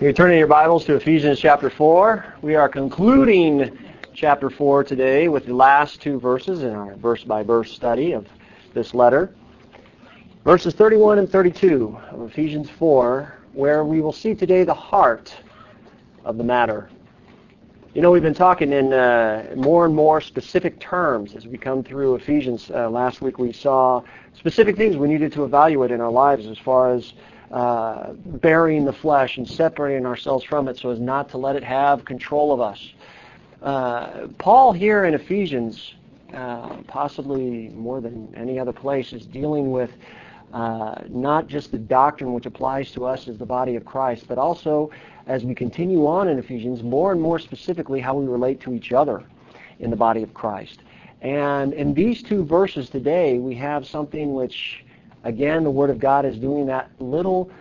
You're turning your Bibles to Ephesians chapter 4. We are concluding chapter 4 today with the last two verses in our verse-by-verse study of this letter. Verses 31 and 32 of Ephesians 4, where we will see today the heart of the matter. You know, we've been talking in more and more specific terms as we come through Ephesians. Last week we saw specific things we needed to evaluate in our lives as far as burying the flesh and separating ourselves from it so as not to let it have control of us. Paul here in Ephesians, possibly more than any other place, is dealing with not just the doctrine which applies to us as the body of Christ, but also, as we continue on in Ephesians, more and more specifically how we relate to each other in the body of Christ. And in these two verses today, we have something which, again, the Word of God is doing that little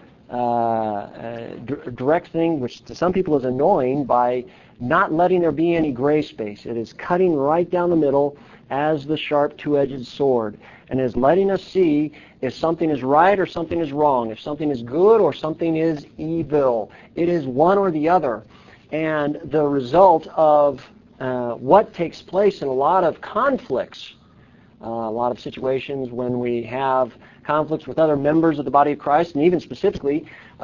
direct thing which to some people is annoying by not letting there be any gray space. It is cutting right down the middle as the sharp two-edged sword, and is letting us see if something is right or something is wrong, if something is good or something is evil. It is one or the other. And the result of what takes place in a lot of conflicts, a lot of situations when we have conflicts with other members of the body of Christ, and even specifically,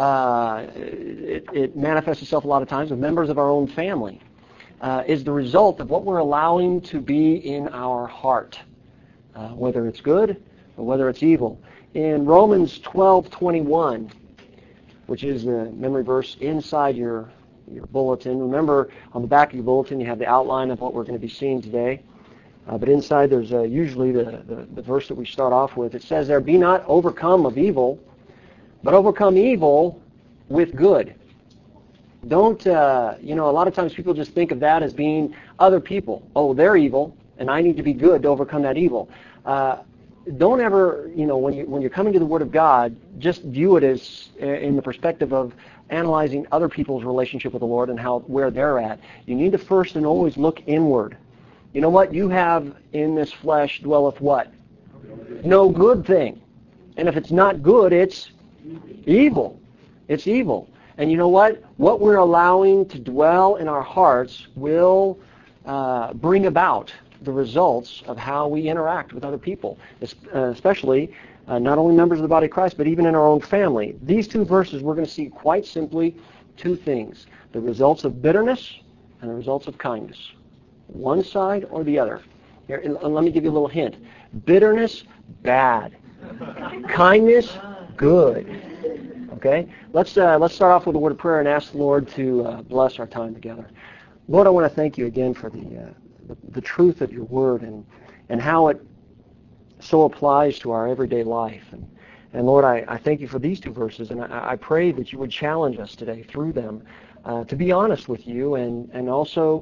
it manifests itself a lot of times with members of our own family, is the result of what we're allowing to be in our heart, whether it's good or whether it's evil. In Romans 12:21, which is the memory verse inside your bulletin, remember on the back of your bulletin you have the outline of what we're going to be seeing today. But inside there's usually the verse that we start off with. It says there, "Be not overcome of evil, but overcome evil with good." Don't, a lot of times people just think of that as being other people. Oh, they're evil, and I need to be good to overcome that evil. Don't ever, when you're coming to the Word of God, just view it as in the perspective of analyzing other people's relationship with the Lord and where they're at. You need to first and always look inward. You know what? You have in this flesh dwelleth what? No good thing. And if it's not good, it's evil. It's evil. And you know what? What we're allowing to dwell in our hearts will bring about the results of how we interact with other people, especially not only members of the body of Christ, but even in our own family. These two verses, we're going to see quite simply two things: the results of bitterness and the results of kindness. One side or the other. Here, let me give you a little hint. Bitterness, bad. Kindness, good. Okay? Let's start off with a word of prayer and ask the Lord to bless our time together. Lord, I want to thank you again for the truth of your word and how it so applies to our everyday life. And Lord, I thank you for these two verses, and I pray that you would challenge us today through them to be honest with you and also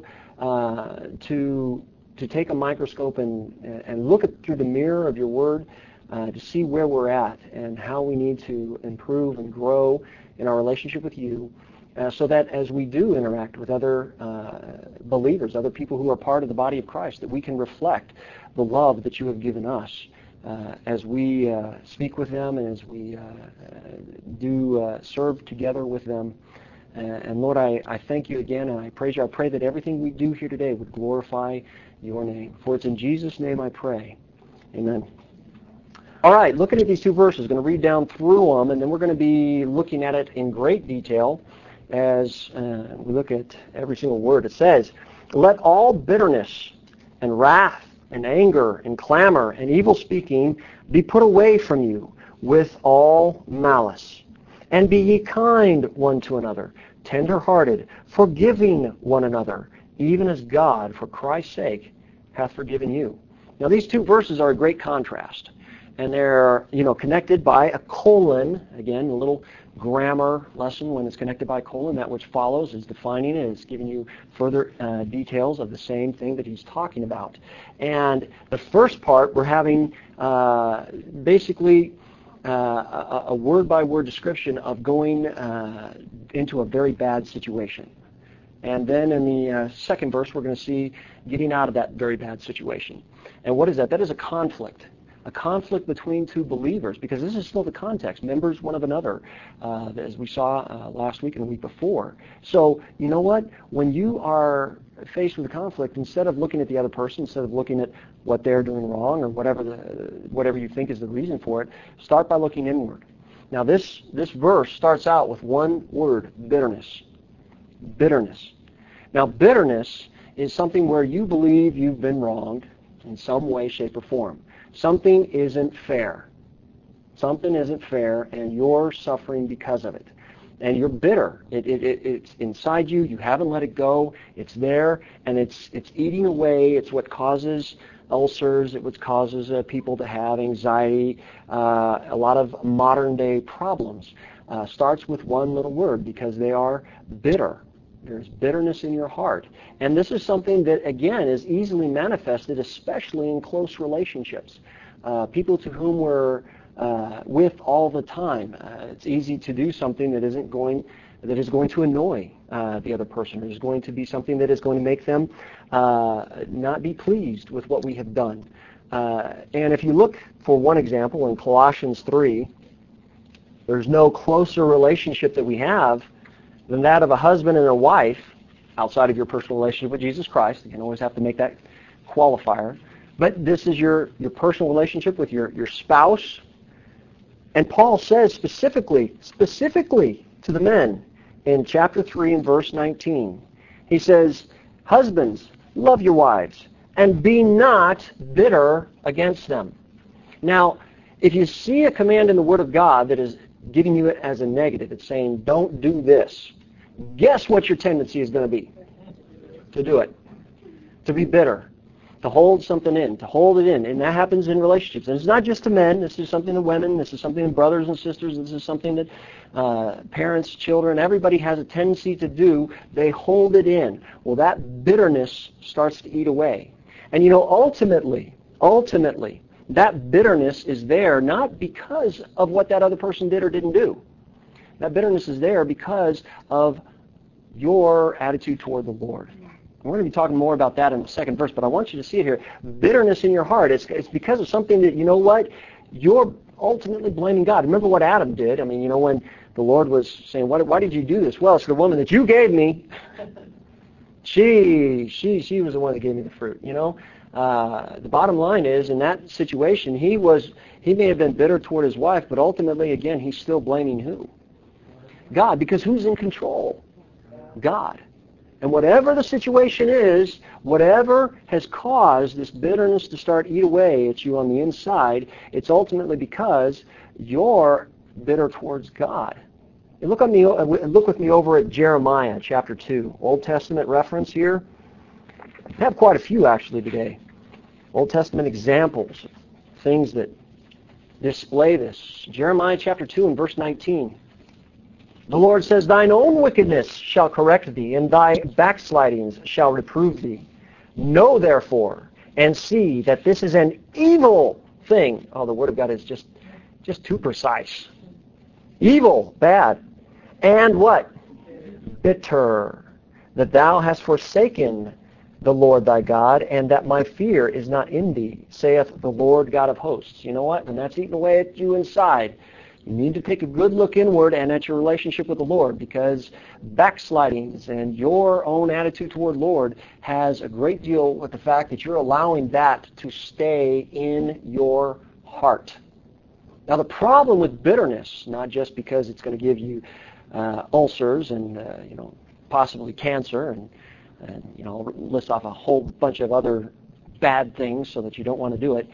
to take a microscope and look through the mirror of your word to see where we're at and how we need to improve and grow in our relationship with you, so that as we do interact with other believers, other people who are part of the body of Christ, that we can reflect the love that you have given us as we speak with them and as we do serve together with them. And Lord, I thank you again, and I praise you. I pray that everything we do here today would glorify your name. For it's in Jesus' name I pray. Amen. All right, looking at these two verses, going to read down through them, and then we're going to be looking at it in great detail as we look at every single word. It says, "Let all bitterness and wrath and anger and clamor and evil speaking be put away from you with all malice. And be ye kind one to another, tender-hearted, forgiving one another, even as God, for Christ's sake, hath forgiven you." Now, these two verses are a great contrast, and they're, connected by a colon. Again, a little grammar lesson when it's connected by a colon. That which follows is defining it. It's giving you further details of the same thing that he's talking about. And the first part, we're having basically a word-by-word description of going into a very bad situation. And then in the second verse, we're going to see getting out of that very bad situation. And what is that? That is a conflict. a conflict between two believers, because this is still the context, members one of another, as we saw last week and the week before. So, you know what? When you are faced with a conflict, instead of looking at the other person, instead of looking at what they're doing wrong or whatever you think is the reason for it, start by looking inward. Now, this verse starts out with one word, bitterness. Bitterness. Now, bitterness is something where you believe you've been wronged in some way, shape, or form. Something isn't fair. Something isn't fair, and you're suffering because of it. And you're bitter. It's inside you. You haven't let it go. It's there, and it's eating away. It's what causes ulcers. It's what causes people to have anxiety. A lot of modern-day problems starts with one little word, because they are bitter. There's bitterness in your heart. And this is something that, again, is easily manifested, especially in close relationships. People to whom we're with all the time. It's easy to do something that is going to annoy the other person, or is going to be something that is going to make them not be pleased with what we have done. And if you look for one example in Colossians 3, there's no closer relationship that we have than that of a husband and a wife, outside of your personal relationship with Jesus Christ. You can always have to make that qualifier. But this is your personal relationship with your spouse. And Paul says specifically to the men in chapter 3 and verse 19, he says, "Husbands, love your wives, and be not bitter against them." Now, if you see a command in the Word of God that is giving you it as a negative, it's saying, don't do this, guess what your tendency is going to be? To do it. To be bitter. To hold something in. To hold it in. And that happens in relationships. And it's not just to men. This is something to women. This is something to brothers and sisters. This is something that parents, children, everybody has a tendency to do. They hold it in. Well, that bitterness starts to eat away. And ultimately, that bitterness is there not because of what that other person did or didn't do. That bitterness is there because of your attitude toward the Lord. We're going to be talking more about that in the second verse, but I want you to see it here. Bitterness in your heart, it's because of something that, you're ultimately blaming God. Remember what Adam did. I mean, when the Lord was saying, why did you do this? Well, it's the woman that you gave me. She was the one that gave me the fruit, The bottom line is, in that situation, he may have been bitter toward his wife, but ultimately, again, he's still blaming who? God, because who's in control? God. And whatever the situation is, whatever has caused this bitterness to start eat away at you on the inside, it's ultimately because you're bitter towards God. And look with me over at Jeremiah chapter 2. Old Testament reference here. I have quite a few actually today. Old Testament examples, things that display this. Jeremiah chapter 2 and verse 19. The Lord says, "Thine own wickedness shall correct thee, and thy backslidings shall reprove thee. Know therefore, and see that this is an evil thing." Oh, the Word of God is just too precise. Evil, bad. And what? Bitter. That thou hast forsaken the Lord thy God, and that my fear is not in thee, saith the Lord God of hosts. You know what? When that's eating away at you inside, you need to take a good look inward and at your relationship with the Lord, because backslidings and your own attitude toward Lord has a great deal with the fact that you're allowing that to stay in your heart. Now, the problem with bitterness, not just because it's going to give you ulcers and possibly cancer and list off a whole bunch of other bad things so that you don't want to do it,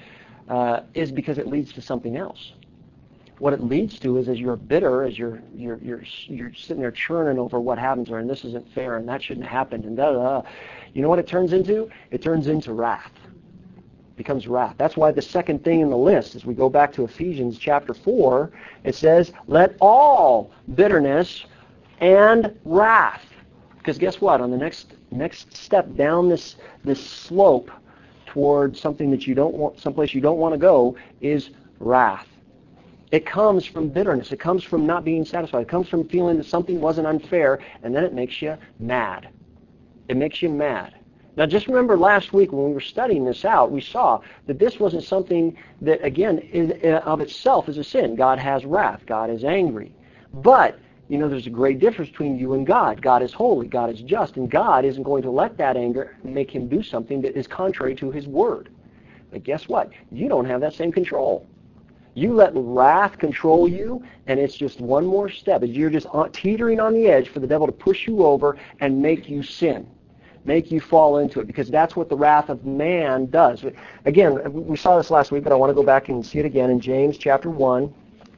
is because it leads to something else. What it leads to is, as you're bitter, as you're sitting there churning over what happens, and this isn't fair, and that shouldn't happen, and you know what it turns into? It turns into wrath. It becomes wrath. That's why the second thing in the list, as we go back to Ephesians chapter 4, it says, "Let all bitterness and wrath." Because guess what? On the next step down this slope toward something that you don't want, someplace you don't want to go, is wrath. It comes from bitterness. It comes from not being satisfied. It comes from feeling that something wasn't unfair, and then it makes you mad. It makes you mad. Now, just remember last week when we were studying this out, we saw that this wasn't something that, again, of itself is a sin. God has wrath. God is angry. But, there's a great difference between you and God. God is holy. God is just. And God isn't going to let that anger make him do something that is contrary to his word. But guess what? You don't have that same control. You let wrath control you, and it's just one more step. You're just teetering on the edge for the devil to push you over and make you sin. Make you fall into it, because that's what the wrath of man does. Again, we saw this last week, but I want to go back and see it again in James chapter 1.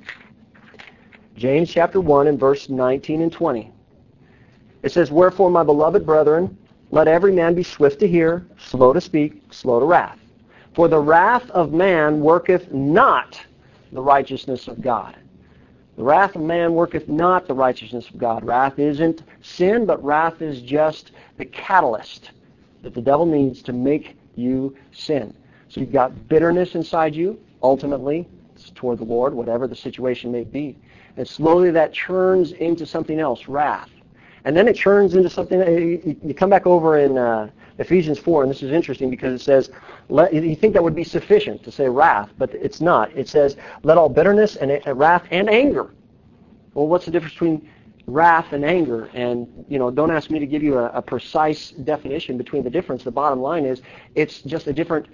James chapter 1 and verse 19 and 20. It says, "Wherefore, my beloved brethren, let every man be swift to hear, slow to speak, slow to wrath. For the wrath of man worketh not the righteousness of God." The wrath of man worketh not the righteousness of God. Wrath isn't sin, but wrath is just the catalyst that the devil needs to make you sin. So you've got bitterness inside you. Ultimately, it's toward the Lord, whatever the situation may be. And slowly that churns into something else, wrath. And then it churns into something, you come back over in Ephesians 4, and this is interesting because it says, you think that would be sufficient to say wrath, but it's not. It says, let all bitterness and wrath and anger. Well, what's the difference between wrath and anger? And, don't ask me to give you a precise definition between the difference. The bottom line is it's just a different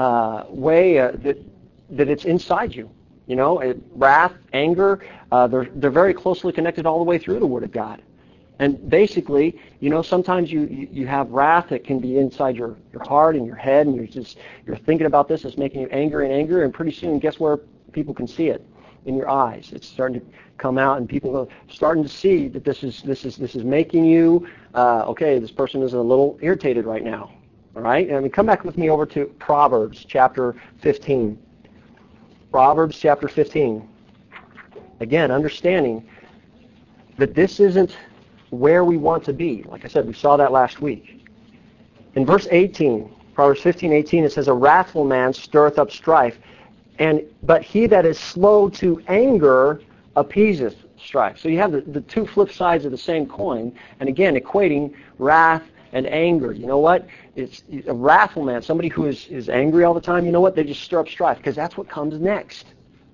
way that it's inside you. Wrath, anger, they're very closely connected all the way through the Word of God. And basically, sometimes you have wrath that can be inside your heart and your head, and you're thinking about this, it's making you angry, and pretty soon, guess where people can see it? In your eyes. It's starting to come out, and people are starting to see that this is making you, okay, this person is a little irritated right now. All right? And come back with me over to Proverbs chapter 15. Proverbs chapter 15. Again, understanding that this isn't where we want to be. Like I said, we saw that last week. In verse 18, Proverbs 15:18, it says, "A wrathful man stirreth up strife, but he that is slow to anger appeaseth strife." So you have the two flip sides of the same coin, and again, equating wrath and anger. You know what? It's a wrathful man, somebody who is angry all the time. You know what? They just stir up strife, because that's what comes next.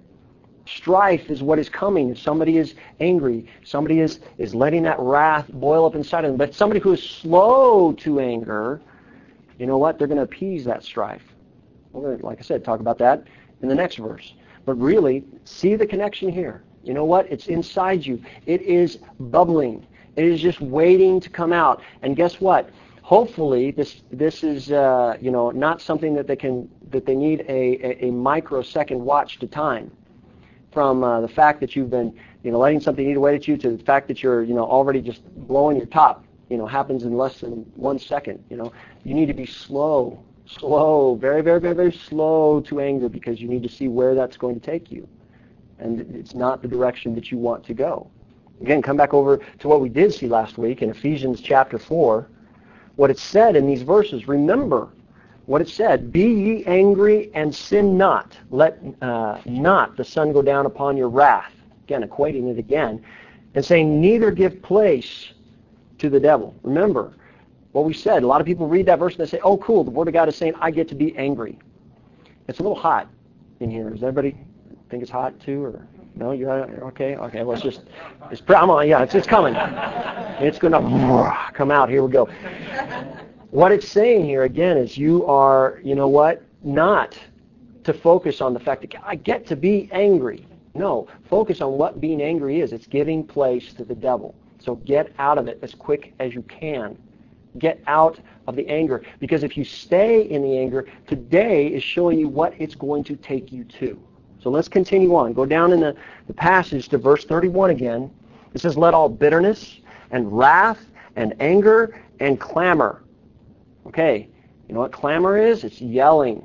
Strife is what is coming. If somebody is angry, somebody is letting that wrath boil up inside of them. But somebody who is slow to anger, you know what? They're going to appease that strife. We're going to, like I said, talk about that in the next verse. But really, see the connection here. You know what? It's inside you. It is bubbling. It is just waiting to come out. And guess what? Hopefully, this is not something that they need a microsecond watch to time. From the fact that you've been, letting something eat away at you, to the fact that you're, already just blowing your top, happens in less than 1 second. You need to be slow, very, very, very, very slow to anger, because you need to see where that's going to take you. And it's not the direction that you want to go. Again, come back over to what we did see last week in Ephesians chapter 4. What it said in these verses, remember what it said, "Be ye angry and sin not. Let not the sun go down upon your wrath." Again, equating it again. And saying, "Neither give place to the devil." Remember what we said. A lot of people read that verse and they say, "Oh, cool, the Word of God is saying I get to be angry." It's a little hot in here. Does everybody think it's hot too? Or no? You're okay? Okay, well, it's coming. It's going to come out. Here we go. What it's saying here, again, is you are, not to focus on the fact that I get to be angry. No, focus on what being angry is. It's giving place to the devil. So get out of it as quick as you can. Get out of the anger. Because if you stay in the anger, today is showing you what it's going to take you to. So let's continue on. Go down in the passage to verse 31 again. It says, "Let all bitterness and wrath and anger and clamor." Okay, you know what clamor is? It's yelling.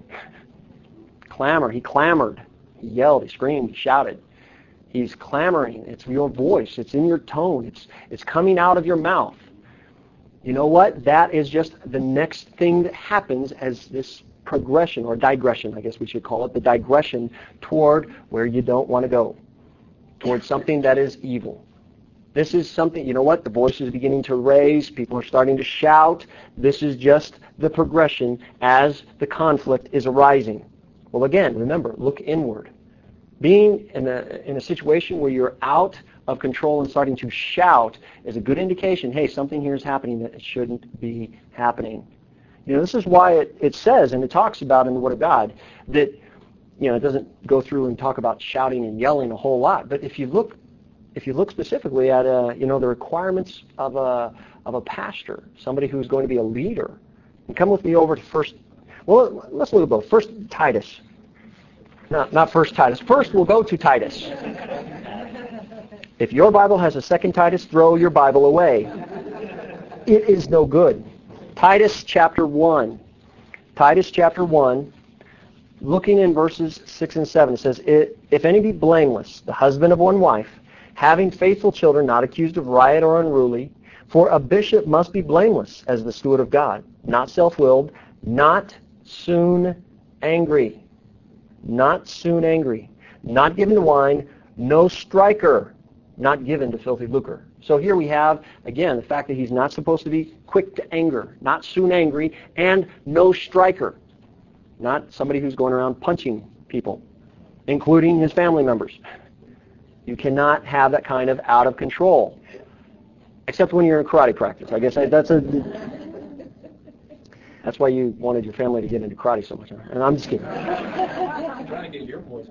Clamor. He clamored. He yelled. He screamed. He shouted. He's clamoring. It's your voice. It's in your tone. It's coming out of your mouth. You know what? That is just the next thing that happens as this progression, or digression, I guess we should call it, the digression toward where you don't want to go, toward something that is evil. This is something, you know what? The voice is beginning to raise. People are starting to shout. This is just the progression as the conflict is arising. Well, again, remember, look inward. Being in a situation where you're out of control and starting to shout is a good indication, hey, something here is happening that it shouldn't be happening. This is why it says, and it talks about in the Word of God, that, it doesn't go through and talk about shouting and yelling a whole lot. But if you look specifically at the requirements of a pastor, somebody who's going to be a leader, and come with me over to let's look at both. First Titus. Not First Titus. First we'll go to Titus. If your Bible has a second Titus, throw your Bible away. It is no good. Titus chapter 1. Titus chapter 1. Looking in verses 6 and 7, it says, if any be blameless, the husband of one wife, having faithful children, not accused of riot or unruly, for a bishop must be blameless as the steward of God, not self-willed, not soon angry, not given to wine, no striker, not given to filthy lucre. So here we have, again, the fact that he's not supposed to be quick to anger, not soon angry, and no striker. Not somebody who's going around punching people, including his family members. You cannot have that kind of out of control, except when you're in karate practice. I guess that's why you wanted your family to get into karate so much. And I'm just kidding. I'm trying to get your voice.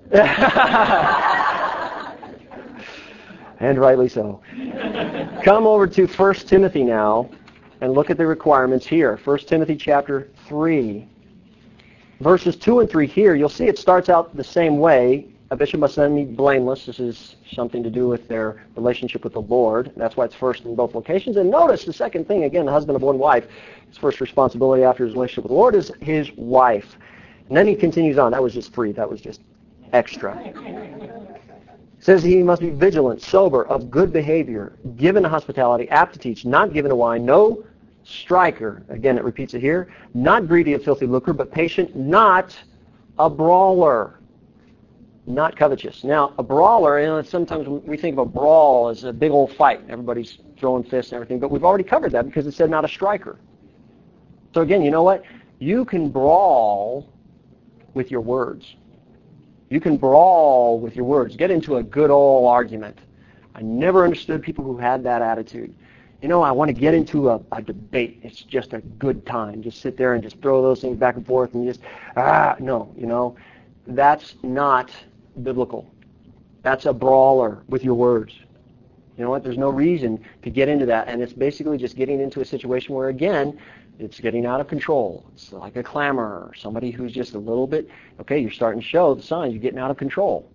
And rightly so. Come over to 1 Timothy now and look at the requirements here. 1 Timothy chapter 3. Verses 2 and 3 here, you'll see it starts out the same way. A bishop must then be blameless. This is something to do with their relationship with the Lord. That's why it's first in both locations. And notice the second thing, again, the husband of one wife, his first responsibility after his relationship with the Lord is his wife. And then he continues on. That was just free. That was just extra. It says he must be vigilant, sober, of good behavior, given to hospitality, apt to teach, not given to wine, no striker, again it repeats it here, not greedy of filthy lucre, but patient, not a brawler, not covetous. Now, a brawler, sometimes we think of a brawl as a big old fight. Everybody's throwing fists and everything, but we've already covered that because it said not a striker. So again, you know what? You can brawl with your words. You can brawl with your words. Get into a good old argument. I never understood people who had that attitude. I want to get into a debate. It's just a good time. Just sit there and just throw those things back and forth and just, no, that's not biblical. That's a brawler with your words. You know what? There's no reason to get into that. And it's basically just getting into a situation where, again, it's getting out of control. It's like a clamorer, somebody who's just a little bit, you're starting to show the signs. You're getting out of control.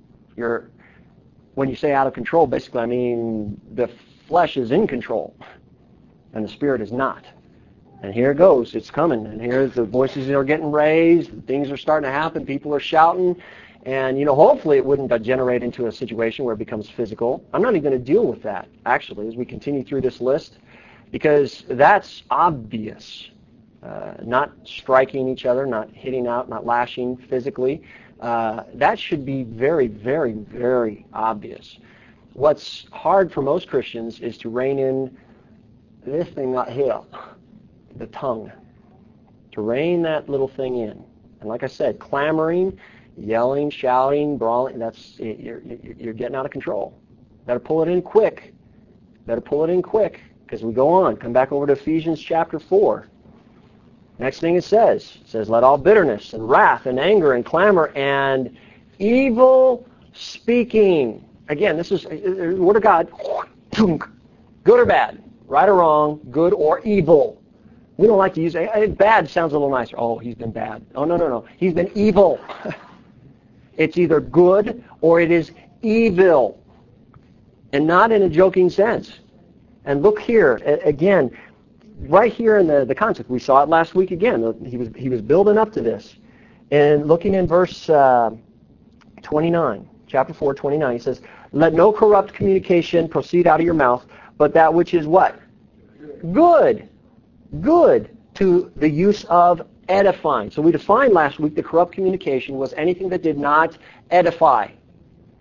When you say out of control, basically I mean the flesh is in control and the spirit is not. And here it goes. It's coming. And here the voices are getting raised. Things are starting to happen. People are shouting. And, hopefully it wouldn't degenerate into a situation where it becomes physical. I'm not even going to deal with that, actually, as we continue through this list, because that's obvious. Not striking each other, not hitting out, not lashing physically. That should be very, very, very obvious. What's hard for most Christians is to rein in this thing right here, the tongue. To rein that little thing in. And like I said, clamoring, yelling, shouting, brawling, you're getting out of control. Better pull it in quick. Because we go on. Come back over to Ephesians chapter 4. Next thing it says, let all bitterness and wrath and anger and clamor and evil speaking. Again, this is the Word of God. Good or bad, right or wrong, good or evil. We don't like to use it. Bad sounds a little nicer. Oh, he's been bad. Oh, no. He's been evil. It's either good or it is evil. And not in a joking sense. And look here, again, right here in the concept. We saw it last week again. He was building up to this. And looking in verse 29, chapter 4, 29, he says, let no corrupt communication proceed out of your mouth, but that which is what? Good. Good to the use of edifying. So we defined last week that corrupt communication was anything that did not edify.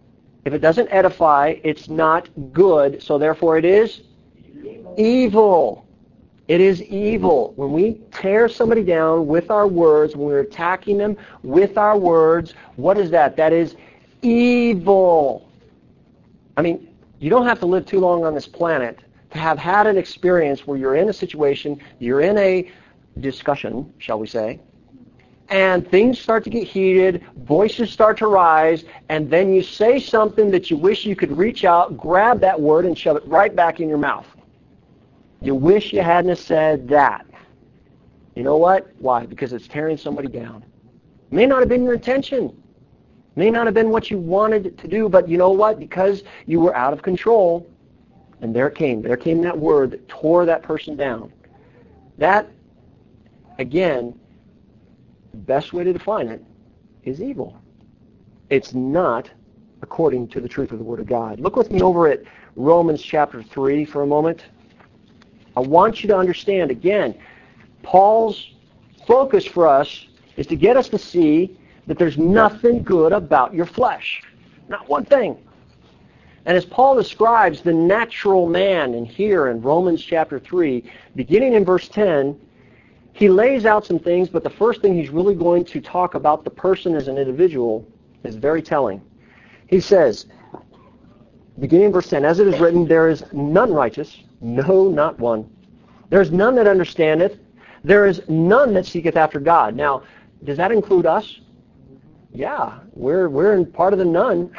If it doesn't edify, it's not good, so therefore it is evil. It is evil. When we tear somebody down with our words, when we're attacking them with our words, what is that? That is evil. I mean, you don't have to live too long on this planet to have had an experience where you're in a situation, you're in a discussion, shall we say, and things start to get heated, voices start to rise, and then you say something that you wish you could reach out, grab that word, and shove it right back in your mouth. You wish you hadn't have said that. You know what? Why? Because it's tearing somebody down. It may not have been your intention. It may not have been what you wanted to do, but you know what? Because you were out of control, and there it came. There came that word that tore that person down. That, again, the best way to define it is evil. It's not according to the truth of the Word of God. Look with me over at Romans chapter 3 for a moment. I want you to understand, again, Paul's focus for us is to get us to see that there's nothing good about your flesh. Not one thing. And as Paul describes the natural man in here in Romans chapter 3, beginning in verse 10, he lays out some things, but the first thing he's really going to talk about the person as an individual is very telling. He says, beginning in verse 10, as it is written, there is none righteous, no, not one. There is none that understandeth. There is none that seeketh after God. Now, does that include us? Yeah, we're in part of the none.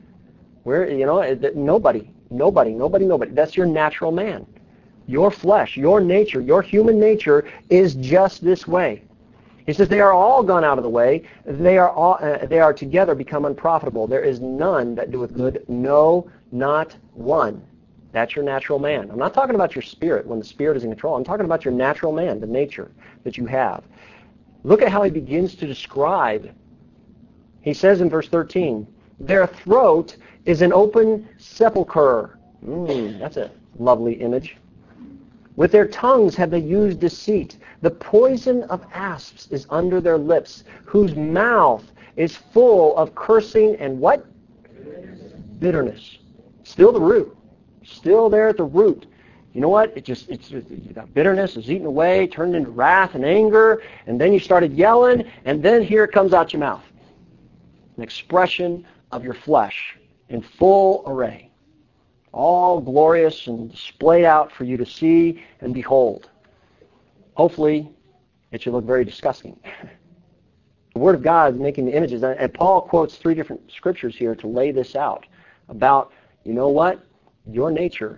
Nobody. That's your natural man. Your flesh, your nature, your human nature is just this way. He says they are all gone out of the way. They are together become unprofitable. There is none that doeth good. No, not one. That's your natural man. I'm not talking about your spirit when the spirit is in control. I'm talking about your natural man, the nature that you have. Look at how he begins to describe. He says in verse 13, their throat is an open sepulchre. That's a lovely image. With their tongues have they used deceit. The poison of asps is under their lips, whose mouth is full of cursing and what? Bitterness. Still the root. Still there at the root. You know what? That bitterness is eaten away, turned into wrath and anger, and then you started yelling, and then here it comes out your mouth. An expression of your flesh in full array. All glorious and displayed out for you to see and behold. Hopefully, it should look very disgusting. The Word of God making the images, and Paul quotes 3 different scriptures here to lay this out about, you know what? Your nature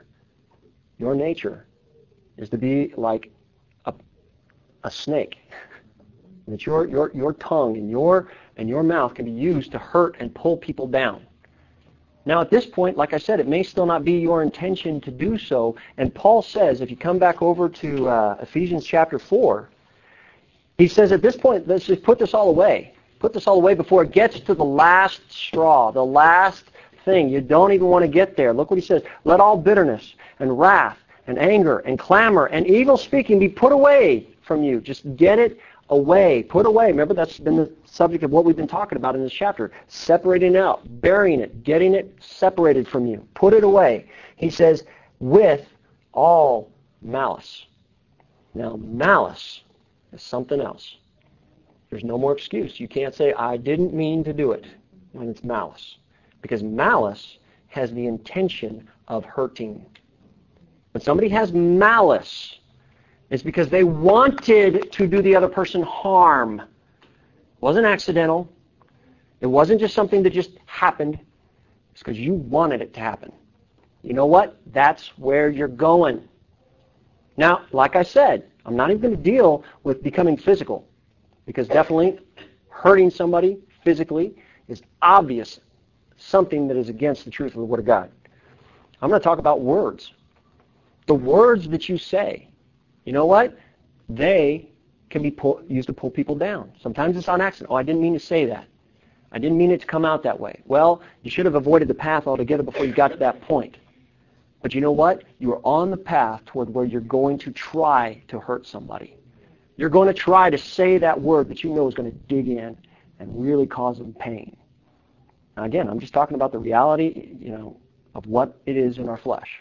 is to be like a snake. That your tongue and your mouth can be used to hurt and pull people down. Now at this point, like I said, it may still not be your intention to do so. And Paul says, if you come back over to Ephesians chapter 4, he says at this point, let's just put this all away. Put this all away before it gets to the last straw, the last thing. You don't even want to get there. Look what he says. Let all bitterness and wrath and anger and clamor and evil speaking be put away from you. Just get it away. Put away. Remember, that's been the subject of what we've been talking about in this chapter. Separating it out, burying it, getting it separated from you. Put it away. He says, with all malice. Now, malice is something else. There's no more excuse. You can't say, I didn't mean to do it when it's malice. Because malice has the intention of hurting. When somebody has malice, it's because they wanted to do the other person harm. It wasn't accidental. It wasn't just something that just happened. It's because you wanted it to happen. You know what? That's where you're going. Now, like I said, I'm not even going to deal with becoming physical. Because definitely hurting somebody physically is obvious. Something that is against the truth of the Word of God. I'm going to talk about words. The words that you say, you know what? They can be used to pull people down. Sometimes it's on accident. Oh, I didn't mean to say that. I didn't mean it to come out that way. Well, you should have avoided the path altogether before you got to that point. But you know what? You are on the path toward where you're going to try to hurt somebody. You're going to try to say that word that you know is going to dig in and really cause them pain. Now again, I'm just talking about the reality, of what it is in our flesh.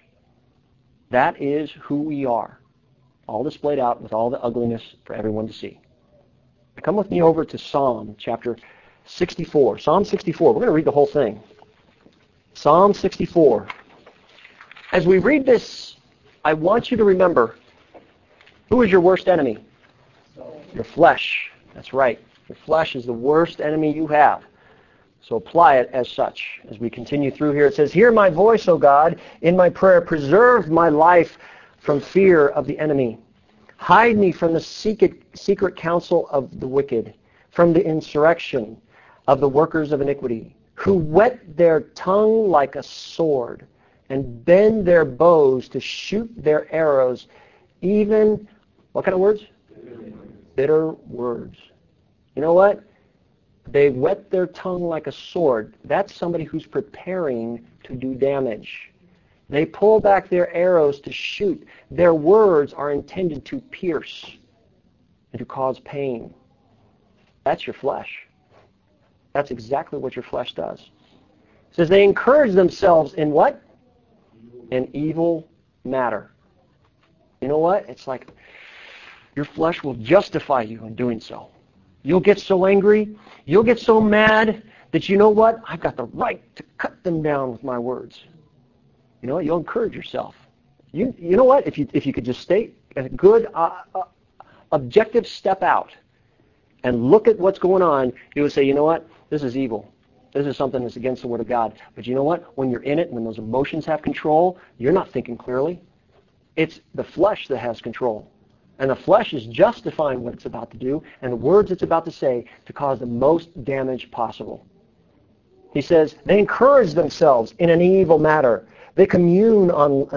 That is who we are, all displayed out with all the ugliness for everyone to see. Come with me over to Psalm chapter 64. Psalm 64. We're going to read the whole thing. Psalm 64. As we read this, I want you to remember, who is your worst enemy? Your flesh. That's right. Your flesh is the worst enemy you have. So apply it as such. As we continue through here, it says, "Hear my voice, O God, in my prayer. Preserve my life from fear of the enemy. Hide me from the secret counsel of the wicked, from the insurrection of the workers of iniquity, who whet their tongue like a sword and bend their bows to shoot their arrows, even," what kind of words? Bitter words. You know what? They whet their tongue like a sword. That's somebody who's preparing to do damage. They pull back their arrows to shoot. Their words are intended to pierce and to cause pain. That's your flesh. That's exactly what your flesh does. It says they encourage themselves in what? An evil matter. You know what? It's like your flesh will justify you in doing so. You'll get so angry, you'll get so mad that you know what? I've got the right to cut them down with my words. You know what? You'll encourage yourself. You know what? If you could just stay a good objective step out and look at what's going on, you would say, you know what? This is evil. This is something that's against the Word of God. But you know what? When you're in it, when those emotions have control, you're not thinking clearly. It's the flesh that has control. And the flesh is justifying what it's about to do and the words it's about to say to cause the most damage possible. He says, they encourage themselves in an evil matter. They commune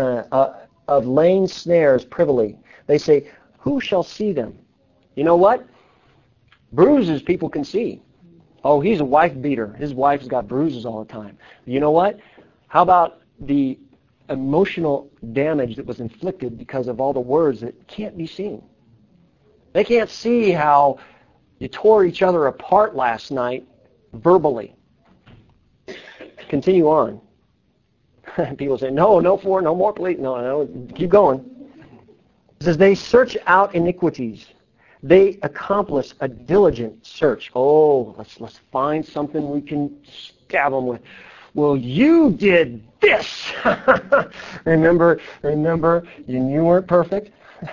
of laying snares privily. They say, who shall see them? You know what? Bruises people can see. Oh, he's a wife beater. His wife's got bruises all the time. You know what? How about the emotional damage that was inflicted because of all the words that can't be seen? They can't see how you tore each other apart last night verbally. Continue on. People say, no more, please. No, keep going. It says, they search out iniquities. They accomplish a diligent search. Oh, let's find something we can stab them with. Well, you did this. Remember, you weren't perfect.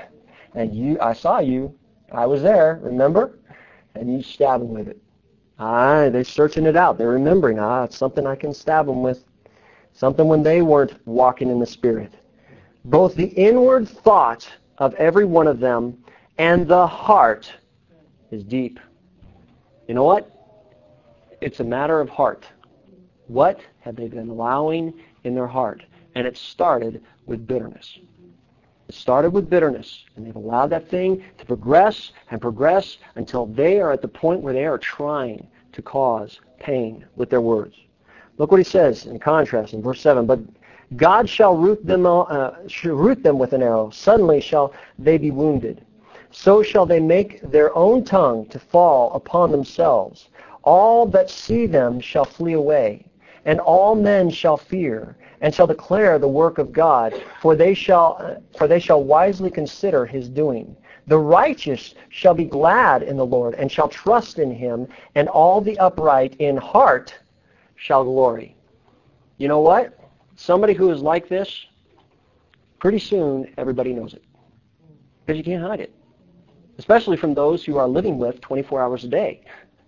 And I saw you. I was there, remember? And you stabbed them with it. They're searching it out. They're remembering, it's something I can stab them with. Something when they weren't walking in the Spirit. Both the inward thought of every one of them and the heart is deep. You know what? It's a matter of heart. What have they been allowing in their heart? And it started with bitterness. It started with bitterness, and they've allowed that thing to progress and progress until they are at the point where they are trying to cause pain with their words. Look what he says in contrast in verse 7. But God shall root them with an arrow. Suddenly shall they be wounded. So shall they make their own tongue to fall upon themselves. All that see them shall flee away, and all men shall fear, and shall declare the work of God, for they shall wisely consider his doing. The righteous shall be glad in the Lord, and shall trust in him, and all the upright in heart shall glory. You know what? Somebody who is like this, pretty soon everybody knows it. Because you can't hide it. Especially from those who are living with 24 hours a day.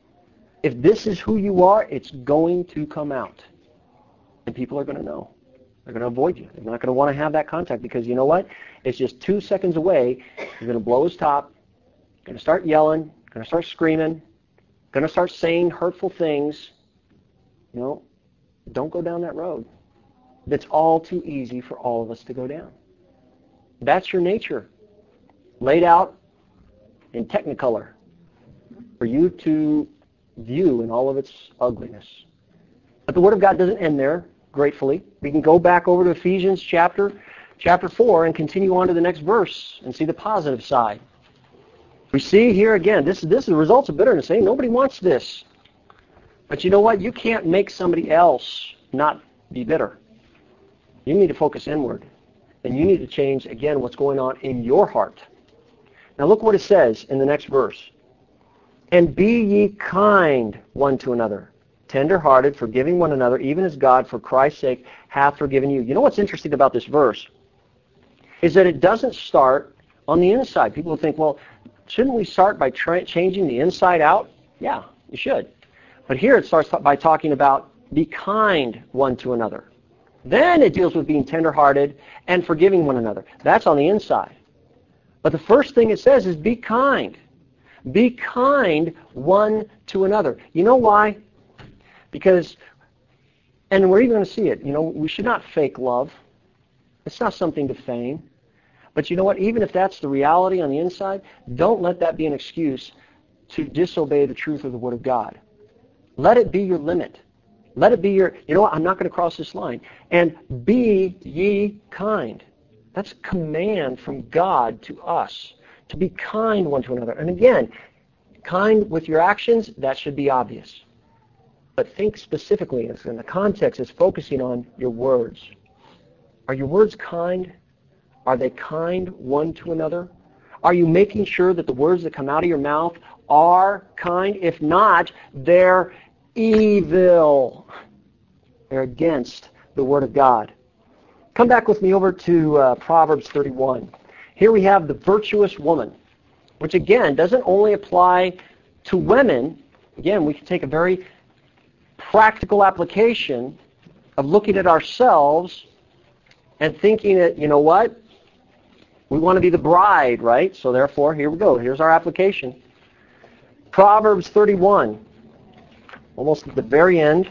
If this is who you are, it's going to come out. And people are going to know. They're going to avoid you. They're not going to want to have that contact because you know what? It's just 2 seconds away. You're going to blow his top. You're going to start yelling. Going to start screaming. Going to start saying hurtful things. You know, don't go down that road. That's all too easy for all of us to go down. That's your nature. Laid out in Technicolor for you to view in all of its ugliness. But the Word of God doesn't end there, gratefully. We can go back over to Ephesians chapter 4 and continue on to the next verse and see the positive side. We see here again, this is the results of bitterness. Nobody wants this. But you know what? You can't make somebody else not be bitter. You need to focus inward. And you need to change, again, what's going on in your heart. Now look what it says in the next verse. And be ye kind one to another, tender-hearted, forgiving one another, even as God, for Christ's sake, hath forgiven you. You know what's interesting about this verse? Is that it doesn't start on the inside. People think, well, shouldn't we start by changing the inside out? Yeah, you should. But here it starts by talking about be kind one to another. Then it deals with being tender-hearted and forgiving one another. That's on the inside. But the first thing it says is be kind. Be kind one to another. You know why? Because, and we're even going to see it, we should not fake love. It's not something to feign. But you know what? Even if that's the reality on the inside, don't let that be an excuse to disobey the truth of the Word of God. Let it be your limit. Let it be your, I'm not going to cross this line. And be ye kind. That's a command from God to us, to be kind one to another. And again, kind with your actions, that should be obvious. But think specifically, in the context is focusing on your words. Are your words kind? Are they kind one to another? Are you making sure that the words that come out of your mouth are kind? If not, they're evil. They're against the Word of God. Come back with me over to Proverbs 31. Here we have the virtuous woman, which again doesn't only apply to women. Again, we can take a very practical application of looking at ourselves and thinking that, you know what? We want to be the bride, right? So therefore, here we go. Here's our application. Proverbs 31, almost at the very end.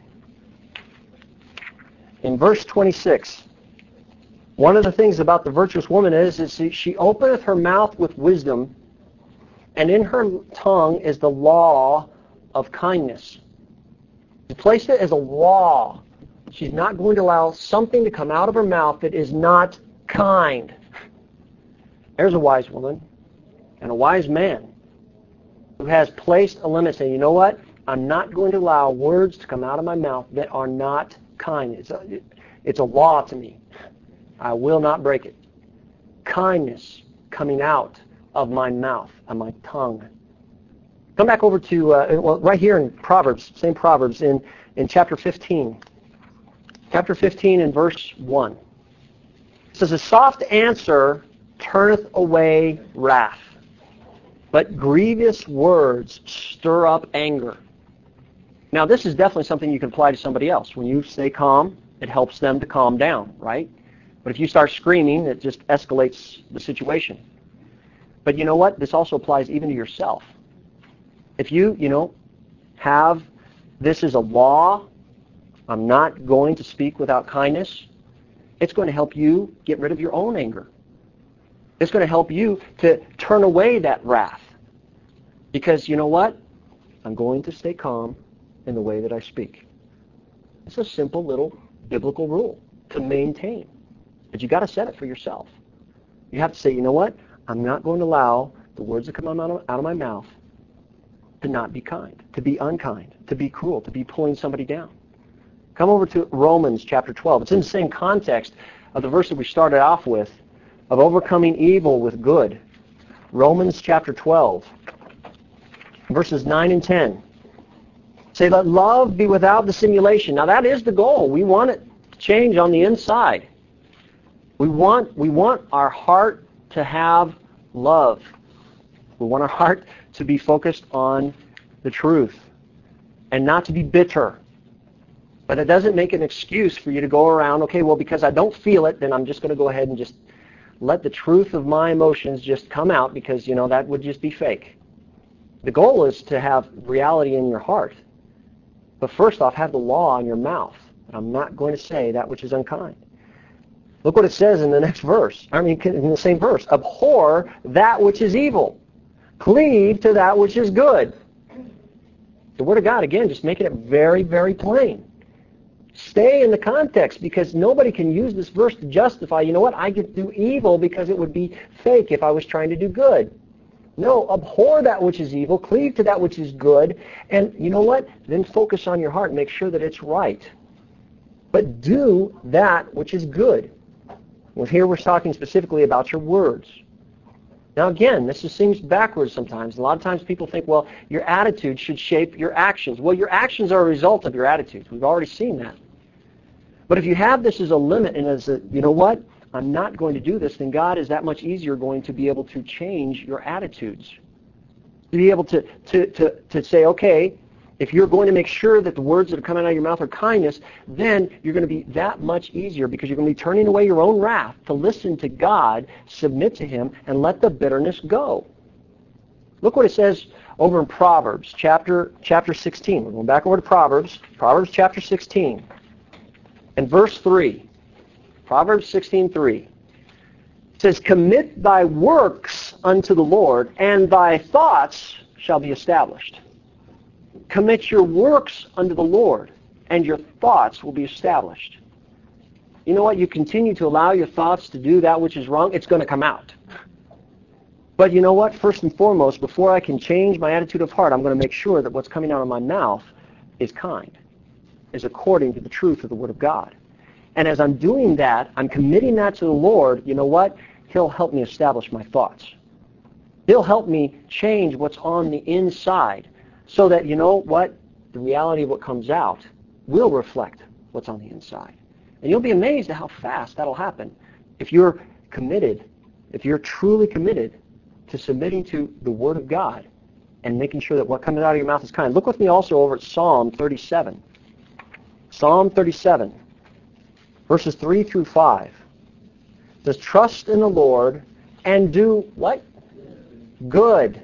In verse 26, one of the things about the virtuous woman is she openeth her mouth with wisdom, and in her tongue is the law of kindness. She placed it as a law. She's not going to allow something to come out of her mouth that is not kind. There's a wise woman and a wise man who has placed a limit, saying, you know what? I'm not going to allow words to come out of my mouth that are not kind. It's a law to me. I will not break it. Kindness coming out of my mouth, of my tongue. Come back over to, right here in Proverbs, same Proverbs, in chapter 15. Chapter 15 and verse 1. It says, a soft answer turneth away wrath, but grievous words stir up anger. Now, this is definitely something you can apply to somebody else. When you stay calm, it helps them to calm down, right? But if you start screaming, it just escalates the situation. But you know what? This also applies even to yourself. If you, have this as a law, I'm not going to speak without kindness, it's going to help you get rid of your own anger. It's going to help you to turn away that wrath. Because you know what? I'm going to stay calm in the way that I speak. It's a simple little biblical rule to maintain. But you got to set it for yourself. You have to say, you know what? I'm not going to allow the words that come out of my mouth to not be kind, to be unkind, to be cruel, to be pulling somebody down. Come over to Romans chapter 12. It's in the same context of the verse that we started off with, of overcoming evil with good. Romans chapter 12, verses 9 and 10. Say, let love be without dissimulation. Now that is the goal. We want it to change on the inside. We want our heart to have love. We want our heart to be focused on the truth and not to be bitter. But it doesn't make an excuse for you to go around, okay, well, because I don't feel it, then I'm just going to go ahead and just let the truth of my emotions just come out because, that would just be fake. The goal is to have reality in your heart. But first off, have the law in your mouth. I'm not going to say that which is unkind. Look what it says in the next verse. In the same verse. Abhor that which is evil. Cleave to that which is good. The Word of God, again, just making it very, very plain. Stay in the context because nobody can use this verse to justify, I get to do evil because it would be fake if I was trying to do good. No, abhor that which is evil, cleave to that which is good, and you know what? Then focus on your heart and make sure that it's right. But do that which is good. Well, here we're talking specifically about your words. Now again, this seems backwards sometimes. A lot of times people think, well, your attitude should shape your actions. Well, your actions are a result of your attitudes. We've already seen that. But if you have this as a limit and as a, you know what, I'm not going to do this, then God is that much easier going to be able to change your attitudes. To be able to say, okay, if you're going to make sure that the words that are coming out of your mouth are kindness, then you're going to be that much easier because you're going to be turning away your own wrath to listen to God, submit to Him, and let the bitterness go. Look what it says over in Proverbs chapter 16. We're going back over to Proverbs chapter 16, and verse 3. Proverbs 16:3. It says, "Commit thy works unto the Lord, and thy thoughts shall be established." Commit your works unto the Lord, and your thoughts will be established. You know what? You continue to allow your thoughts to do that which is wrong, it's going to come out. But you know what? First and foremost, before I can change my attitude of heart, I'm going to make sure that what's coming out of my mouth is kind, is according to the truth of the Word of God. And as I'm doing that, I'm committing that to the Lord, you know what? He'll help me establish my thoughts. He'll help me change what's on the inside so that, you know what? The reality of what comes out will reflect what's on the inside. And you'll be amazed at how fast that'll happen if you're committed, if you're truly committed to submitting to the Word of God and making sure that what comes out of your mouth is kind. Look with me also over at Psalm 37. Psalm 37. Verses 3 through 5. It says, "Trust in the Lord and do" what? Good.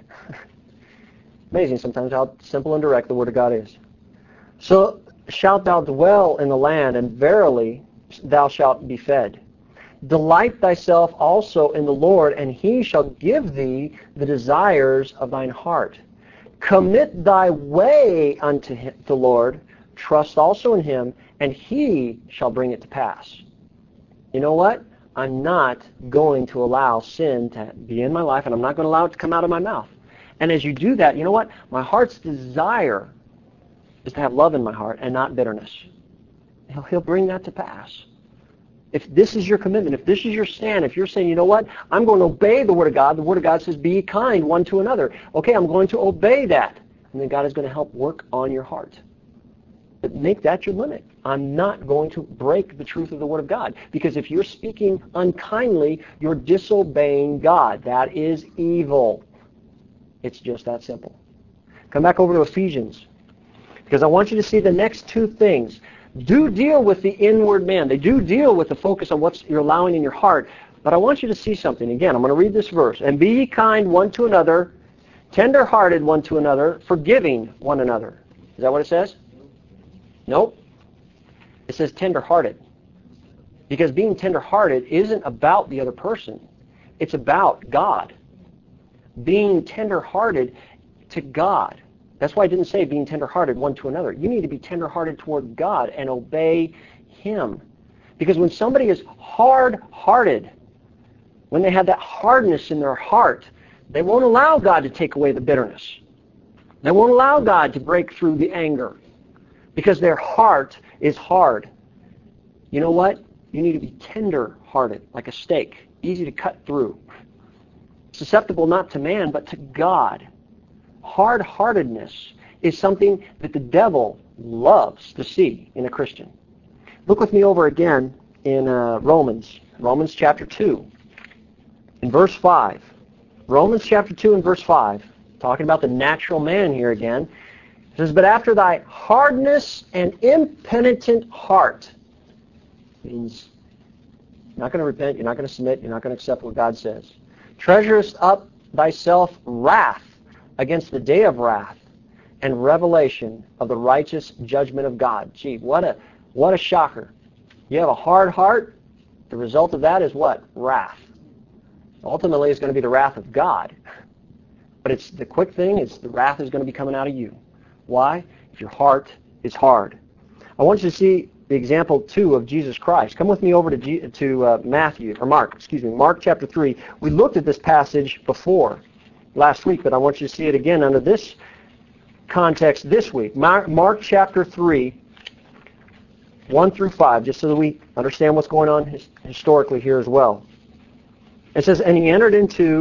Amazing sometimes how simple and direct the Word of God is. "So shalt thou dwell in the land, and verily thou shalt be fed. Delight thyself also in the Lord, and He shall give thee the desires of thine heart. Commit thy way unto the Lord. Trust also in Him, and He shall bring it to pass." You know what? I'm not going to allow sin to be in my life, and I'm not going to allow it to come out of my mouth. And as you do that, you know what? My heart's desire is to have love in my heart and not bitterness. He'll bring that to pass. If this is your commitment, if this is your stand, if you're saying, you know what? I'm going to obey the Word of God. The Word of God says, be kind one to another. Okay, I'm going to obey that. And then God is going to help work on your heart. But make that your limit. I'm not going to break the truth of the Word of God. Because if you're speaking unkindly, you're disobeying God. That is evil. It's just that simple. Come back over to Ephesians. Because I want you to see the next two things. Do deal with the inward man. They do deal with the focus on what you're allowing in your heart. But I want you to see something. Again, I'm going to read this verse. "And be ye kind one to another, tender-hearted one to another, forgiving one another." Is that what it says? Nope. It says tender-hearted. Because being tender-hearted isn't about the other person. It's about God. Being tender-hearted to God. That's why I didn't say being tender-hearted one to another. You need to be tender-hearted toward God and obey Him. Because when somebody is hard-hearted, when they have that hardness in their heart, they won't allow God to take away the bitterness. They won't allow God to break through the anger. Because their heart is hard. You know what? You need to be tender-hearted, like a steak, easy to cut through. Susceptible not to man, but to God. Hard-heartedness is something that the devil loves to see in a Christian. Look with me over again in Romans chapter 2, in verse 5. Romans chapter 2 and verse 5, talking about the natural man here again. It says, "But after thy hardness and impenitent heart," means you're not going to repent, you're not going to submit, you're not going to accept what God says. "Treasurest up thyself wrath against the day of wrath and revelation of the righteous judgment of God." Gee, what a shocker. You have a hard heart, the result of that is what? Wrath. Ultimately, it's going to be the wrath of God. But it's the quick thing is the wrath is going to be coming out of you. Why? If your heart is hard. I want you to see the example, too, of Jesus Christ. Come with me over to Mark chapter 3. We looked at this passage before. last week, but I want you to see it again under this context this week. Mark chapter 3, 1 through 5, just so that we understand what's going on historically here as well. It says, and he entered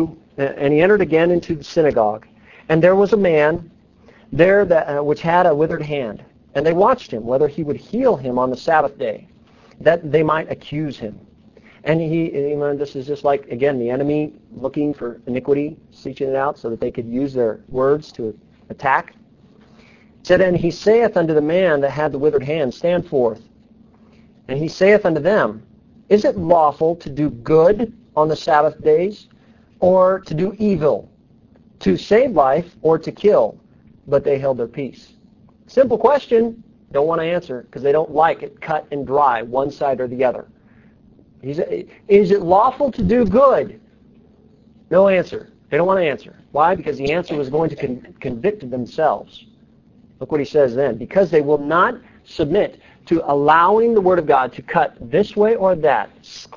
again into the synagogue, and there was a man there that which had a withered hand, and they watched him whether he would heal him on the Sabbath day, that they might accuse him. And this is just like, again, the enemy looking for iniquity, seeking it out so that they could use their words to attack. It said, and he saith unto the man that had the withered hand, stand forth. And he saith unto them, is it lawful to do good on the Sabbath days, or to do evil, to save life, or to kill? But they held their peace. Simple question, don't want to answer, because they don't like it cut and dry, one side or the other. Is it lawful to do good? No answer. They don't want to answer. Why? Because the answer was going to convict themselves. Look what he says then. Because they will not submit to allowing the Word of God to cut this way or that,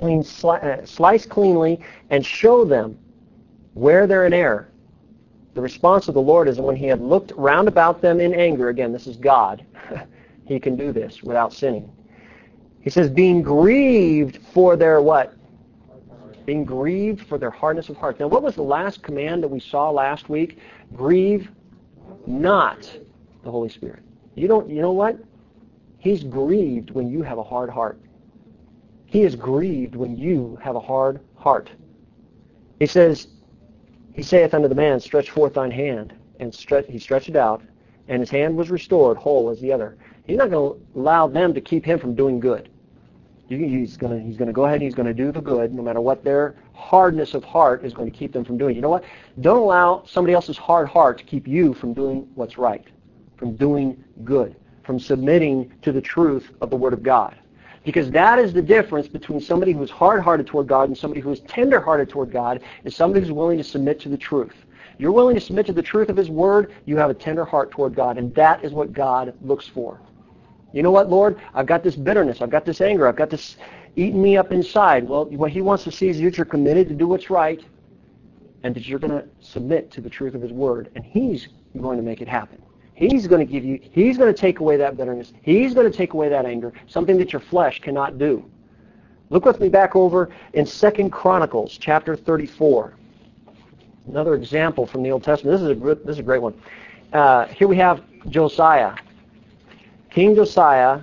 slice cleanly, and show them where they're in error. The response of the Lord is when he had looked round about them in anger, again, this is God, he can do this without sinning. He says, being grieved for their what? Being grieved for their hardness of heart. Now, what was the last command that we saw last week? Grieve not the Holy Spirit. You know what? He's grieved when you have a hard heart. He is grieved when you have a hard heart. He says, he saith unto the man, stretch forth thine hand. And he stretched it out, and his hand was restored, whole as the other. He's not going to allow them to keep him from doing good. He's going to go ahead and he's going to do the good, no matter what their hardness of heart is going to keep them from doing. You know what? Don't allow somebody else's hard heart to keep you from doing what's right, from doing good, from submitting to the truth of the Word of God. Because that is the difference between somebody who's hard-hearted toward God and somebody who is tender-hearted toward God, is somebody who's willing to submit to the truth. You're willing to submit to the truth of His Word, you have a tender heart toward God, and that is what God looks for. You know what, Lord? I've got this bitterness. I've got this anger. I've got this eating me up inside. Well, what He wants to see is that you're committed to do what's right and that you're going to submit to the truth of His Word. And He's going to make it happen. He's going to take away that bitterness. He's going to take away that anger, something that your flesh cannot do. Look with me back over in 2 Chronicles chapter 34. Another example from the Old Testament. This is a great one. Here we have Josiah. King Josiah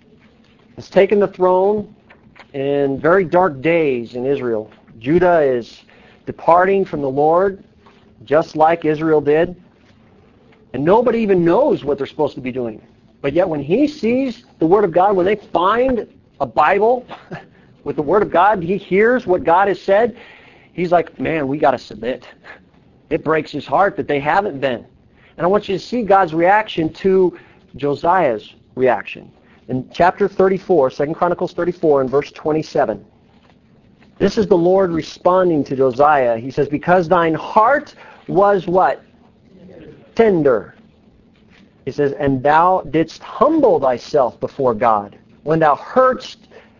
has taken the throne in very dark days in Israel. Judah is departing from the Lord, just like Israel did. And nobody even knows what they're supposed to be doing. But yet when he sees the Word of God, when they find a Bible with the Word of God, he hears what God has said, he's like, man, we got to submit. It breaks his heart that they haven't been. And I want you to see God's reaction to Josiah's reaction. In chapter 34, 2 Chronicles 34, and verse 27. This is the Lord responding to Josiah. He says, because thine heart was what? Tender. He says, and thou didst humble thyself before God, when thou heardest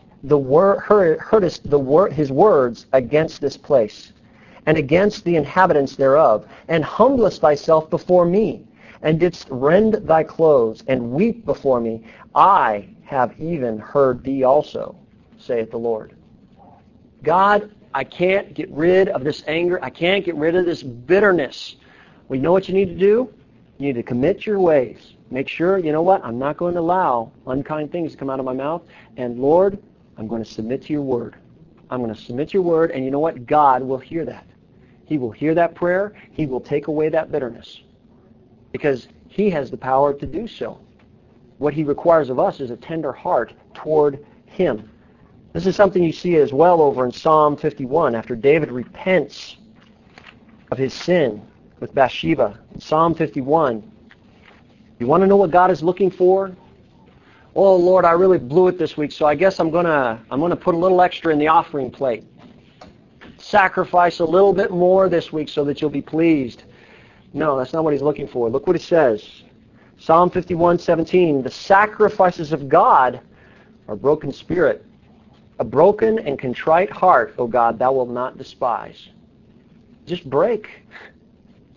his words against this place, and against the inhabitants thereof, and humblest thyself before me, and didst rend thy clothes, and weep before me. I have even heard thee also, saith the Lord. God, I can't get rid of this anger. I can't get rid of this bitterness. Well, you know what you need to do? You need to commit your ways. Make sure, you know what? I'm not going to allow unkind things to come out of my mouth. And Lord, I'm going to submit to your word. I'm going to submit to your word, and you know what? God will hear that. He will hear that prayer. He will take away that bitterness. Because He has the power to do so. What He requires of us is a tender heart toward Him. This is something you see as well over in Psalm 51, after David repents of his sin with Bathsheba. In Psalm 51, you want to know what God is looking for? Oh, Lord, I really blew it this week, so I guess I'm gonna put a little extra in the offering plate. Sacrifice a little bit more this week so that you'll be pleased. No, that's not what He's looking for. Look what it says. Psalm 51:17, the sacrifices of God are broken spirit. A broken and contrite heart, O God, thou wilt not despise. Just break.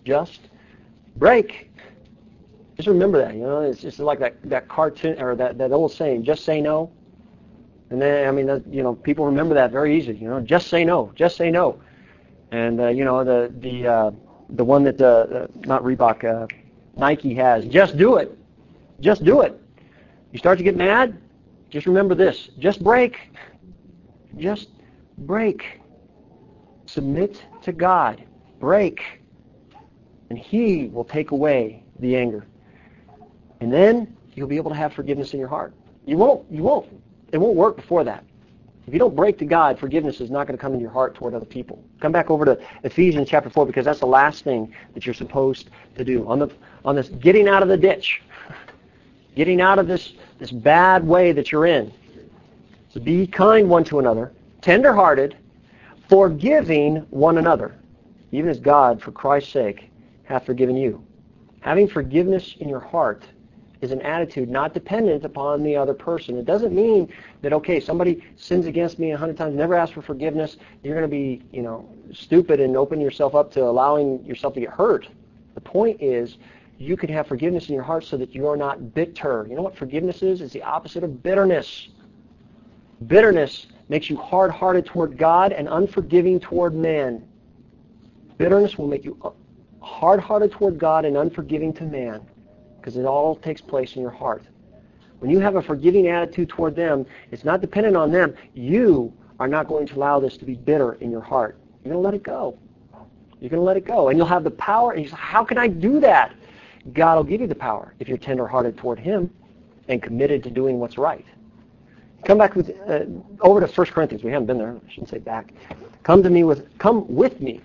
Just break. Just remember that. It's just like that cartoon or that old saying, just say no. And then, people remember that very easy. Just say no. Just say no. And, the one that, not Reebok, Nike has, just do it. Just do it. You start to get mad, just remember this. Just break. Just break. Submit to God. Break. And He will take away the anger. And then you'll be able to have forgiveness in your heart. It won't work before that. If you don't break to God, forgiveness is not going to come in your heart toward other people. Come back over to Ephesians chapter 4 because that's the last thing that you're supposed to do. On this getting out of the ditch. Getting out of this bad way that you're in. So be kind one to another, tender-hearted, forgiving one another, even as God, for Christ's sake, hath forgiven you. Having forgiveness in your heart is an attitude not dependent upon the other person. It doesn't mean that, okay, somebody sins against me 100 times, never ask for forgiveness, you're going to be, stupid and open yourself up to allowing yourself to get hurt. The point is, you can have forgiveness in your heart so that you are not bitter. You know what forgiveness is? It's the opposite of bitterness. Bitterness makes you hard-hearted toward God and unforgiving toward man. Bitterness will make you hard-hearted toward God and unforgiving to man, because it all takes place in your heart. When you have a forgiving attitude toward them, it's not dependent on them. You are not going to allow this to be bitter in your heart. You're going to let it go. You're going to let it go. And you'll have the power. And you say, how can I do that? God will give you the power if you're tender-hearted toward Him and committed to doing what's right. Come back over to 1 Corinthians. We haven't been there. I shouldn't say back. Come with me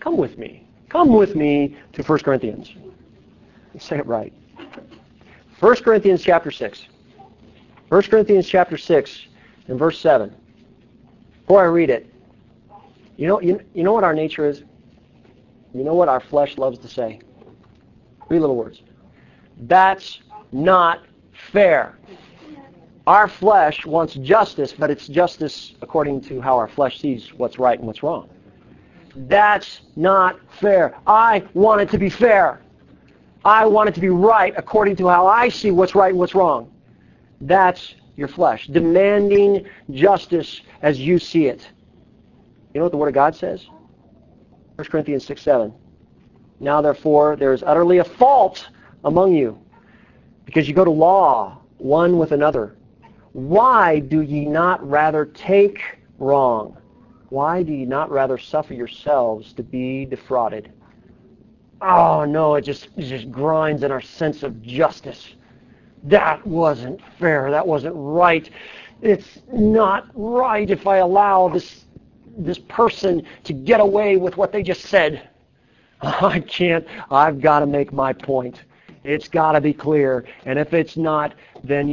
to 1 Corinthians. Let's say it right. 1 Corinthians chapter 6. 1 Corinthians chapter 6 and verse 7. Before I read it, you know what our nature is? You know what our flesh loves to say? 3 little words. That's not fair. Our flesh wants justice, but it's justice according to how our flesh sees what's right and what's wrong. That's not fair. I want it to be fair. I want it to be right according to how I see what's right and what's wrong. That's your flesh, demanding justice as you see it. You know what the Word of God says? 1 Corinthians 6:7. Now therefore there is utterly a fault among you, because you go to law one with another. Why do ye not rather take wrong? Why do ye not rather suffer yourselves to be defrauded? Oh no, it just grinds in our sense of justice. That wasn't fair. That wasn't right. It's not right if I allow this person to get away with what they just said. I can't. I've got to make my point. It's got to be clear. And if it's not, then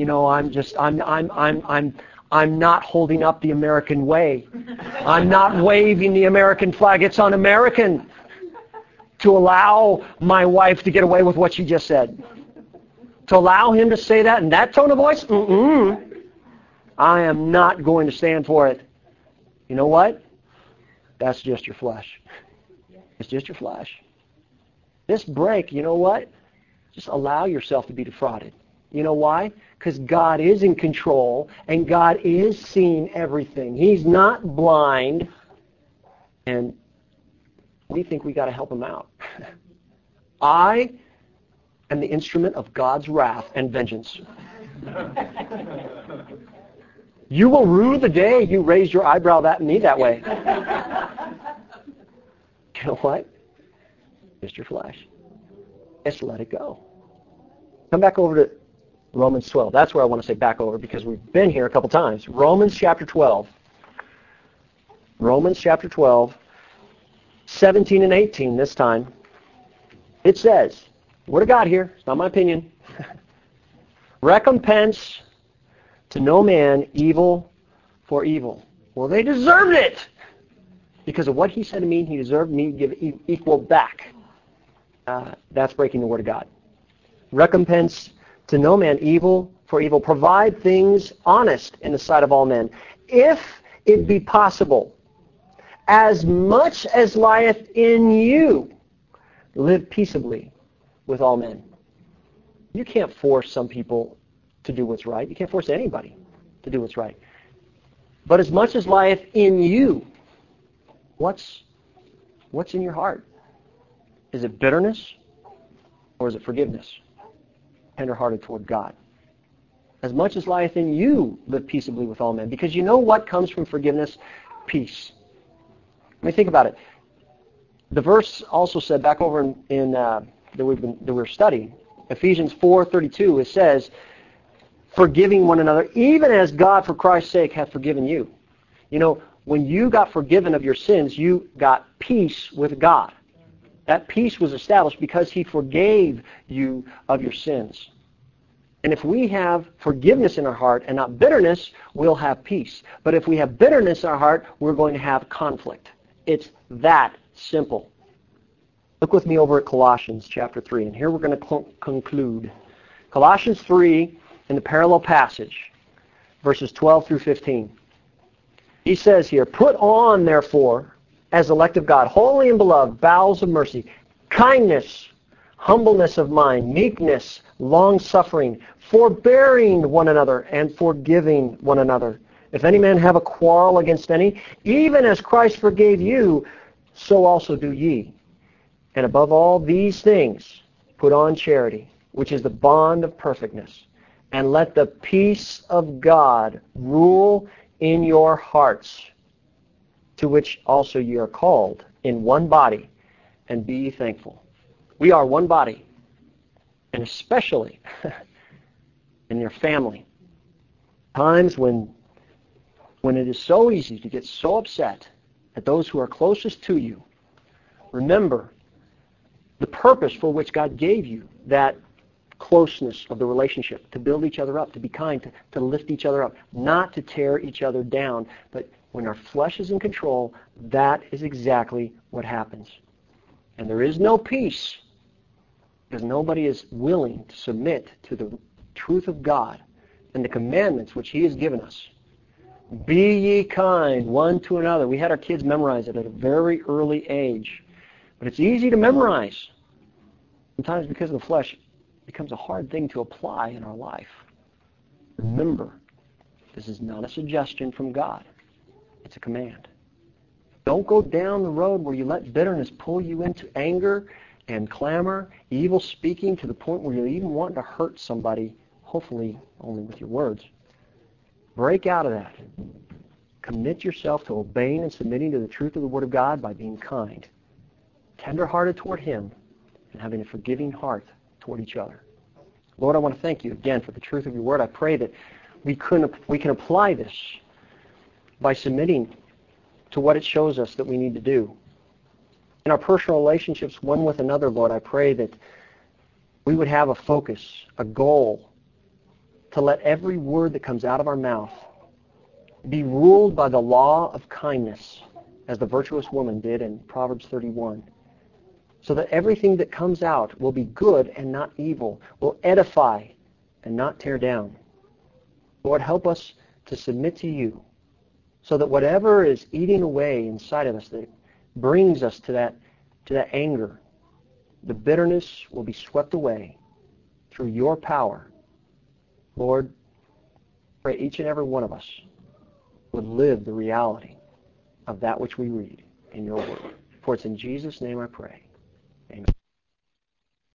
I'm not holding up the American way. I'm not waving the American flag. It's un-American to allow my wife to get away with what she just said. To allow him to say that in that tone of voice? I am not going to stand for it. You know what? That's just your flesh. It's just your flesh. This break, you know what? Just allow yourself to be defrauded. You know why? Because God is in control and God is seeing everything. He's not blind. And we think we got to help Him out. I am the instrument of God's wrath and vengeance. You will rue the day you raise your eyebrow at me that way. You know what? Just your flesh. Just let it go. Come back over to Romans 12. That's where I want to say back over because we've been here a couple times. Romans chapter 12. Romans chapter 12, 17 and 18 this time. It says, Word of God here, it's not my opinion. Recompense to no man evil for evil. Well, they deserved it. Because of what he said to me, he deserved me to give equal back. That's breaking the Word of God. Recompense to no man evil for evil. Provide things honest in the sight of all men. If it be possible, as much as lieth in you, live peaceably with all men. You can't force some people to do what's right. You can't force anybody to do what's right. But as much as lieth in you, what's in your heart? Is it bitterness or is it forgiveness? Tender-hearted toward God. As much as lieth in you, live peaceably with all men. Because you know what comes from forgiveness? Peace. I mean, think about it. The verse also said, back over in that we're studying, Ephesians 4:32, it says, forgiving one another, even as God for Christ's sake hath forgiven you. You know, when you got forgiven of your sins, you got peace with God. That peace was established because He forgave you of your sins. And if we have forgiveness in our heart and not bitterness, we'll have peace. But if we have bitterness in our heart, we're going to have conflict. It's that simple. Look with me over at Colossians chapter 3, and here we're going to conclude. Colossians 3, in the parallel passage, verses 12 through 15. He says here, put on, therefore, as elect of God, holy and beloved, bowels of mercy, kindness, humbleness of mind, meekness, long-suffering, forbearing one another, and forgiving one another. If any man have a quarrel against any, even as Christ forgave you, so also do ye. And above all these things, put on charity, which is the bond of perfectness. And let the peace of God rule in your hearts, to which also ye are called, in one body, and be ye thankful. We are one body, and especially in your family. Times when it is so easy to get so upset at those who are closest to you, remember the purpose for which God gave you that closeness of the relationship, to build each other up, to be kind, to lift each other up, not to tear each other down. But when our flesh is in control, that is exactly what happens. And there is no peace because nobody is willing to submit to the truth of God and the commandments which He has given us. Be ye kind one to another. We had our kids memorize it at a very early age. But it's easy to memorize. Sometimes because of the flesh, it becomes a hard thing to apply in our life. Remember, this is not a suggestion from God. It's a command. Don't go down the road where you let bitterness pull you into anger and clamor, evil speaking, to the point where you even want to hurt somebody, hopefully only with your words. Break out of that. Commit yourself to obeying and submitting to the truth of the Word of God by being kind, tender-hearted toward Him, and having a forgiving heart toward each other. Lord, I want to thank You again for the truth of Your Word. I pray that we can apply this by submitting to what it shows us that we need to do. In our personal relationships one with another, Lord, I pray that we would have a focus, a goal, to let every word that comes out of our mouth be ruled by the law of kindness, as the virtuous woman did in Proverbs 31. So that everything that comes out will be good and not evil, will edify and not tear down. Lord, help us to submit to You, so that whatever is eating away inside of us that brings us to that anger, the bitterness will be swept away through Your power. Lord, pray each and every one of us would live the reality of that which we read in Your Word. For it's in Jesus' name I pray. Amen.